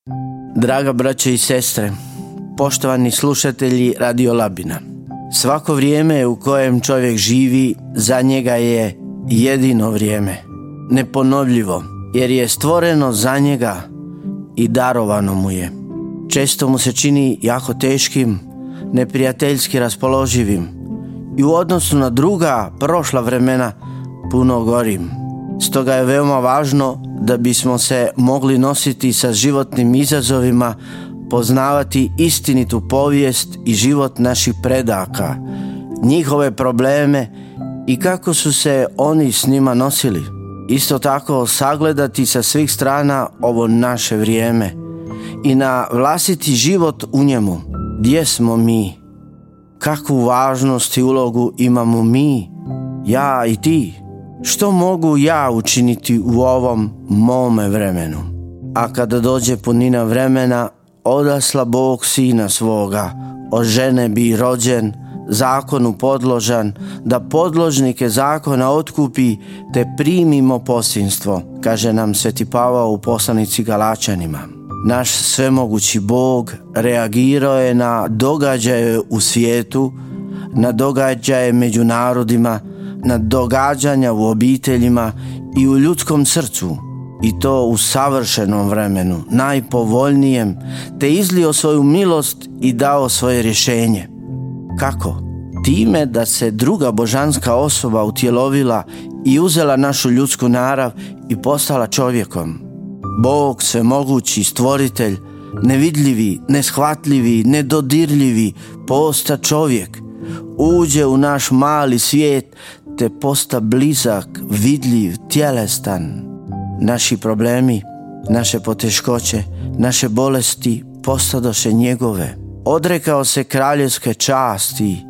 Draga braće i sestre, poštovani slušatelji Radio Labina, svako vrijeme u kojem čovjek živi za njega je jedino vrijeme, neponovljivo, jer je stvoreno za njega i darovano mu je. Često mu se čini jako teškim, neprijateljski raspoloživim i u odnosu na druga prošla vremena puno gorim. Stoga je veoma važno da bismo se mogli nositi sa životnim izazovima, poznavati istinitu povijest i život naših predaka, njihove probleme i kako su se oni s njima nosili. Isto tako sagledati sa svih strana ovo naše vrijeme i na vlastiti život u njemu. Gdje smo mi? Kakvu važnost i ulogu imamo mi, ja i ti? Što mogu ja učiniti u ovom mome vremenu? A kada dođe punina vremena, odasla Bog sina svoga, od žene bi rođen, zakonu podložan, da podložnike zakona otkupi, te primimo posinstvo, kaže nam Sveti Pavao u poslanici Galačanima. Naš svemogući Bog reagirao je na događaje u svijetu, na događaje među narodima, na događanja u obiteljima i u ljudskom srcu, i to u savršenom vremenu, najpovoljnijem, te izlio svoju milost i dao svoje rješenje. Kako? Time da se druga božanska osoba utjelovila i uzela našu ljudsku narav i postala čovjekom. Bog svemogući stvoritelj, nevidljivi, neshvatljivi, nedodirljivi, posta čovjek, uđe u naš mali svijet te posta blizak, vidljiv, tjelestan. Naši problemi, naše poteškoće, naše bolesti postadoše njegove. Odrekao se kraljevske časti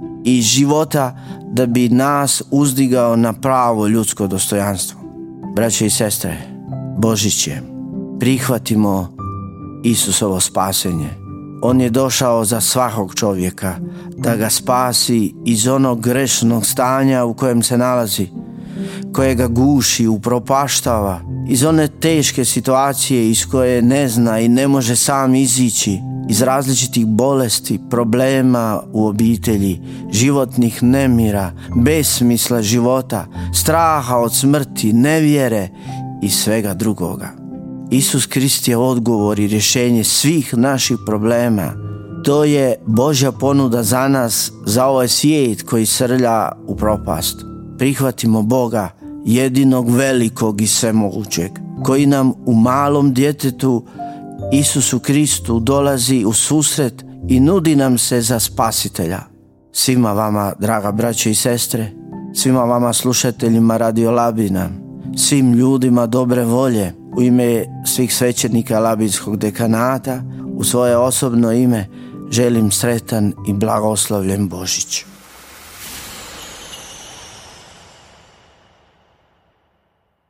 i života da bi nas uzdigao na pravo ljudsko dostojanstvo. Braće i sestre, Božić je. Prihvatimo Isusovo spasenje. On je došao za svakog čovjeka da ga spasi iz onog grešnog stanja u kojem se nalazi, koje ga guši, upropaštava, iz one teške situacije iz koje ne zna i ne može sam izići, iz različitih bolesti, problema u obitelji, životnih nemira, besmisla života, straha od smrti, nevjere i svega drugoga. Isus Krist je odgovor i rješenje svih naših problema. To je Božja ponuda za nas, za ovaj svijet koji srlja u propast. Prihvatimo Boga, jedinog velikog i svemogućeg, koji nam u malom djetetu Isusu Kristu dolazi u susret i nudi nam se za spasitelja. Svima vama, draga braće i sestre, svima vama slušateljima Radio Labina, svim ljudima dobre volje, u ime svih svećenika Labinskog dekanata, u svoje osobno ime, želim sretan i blagoslovljen Božić.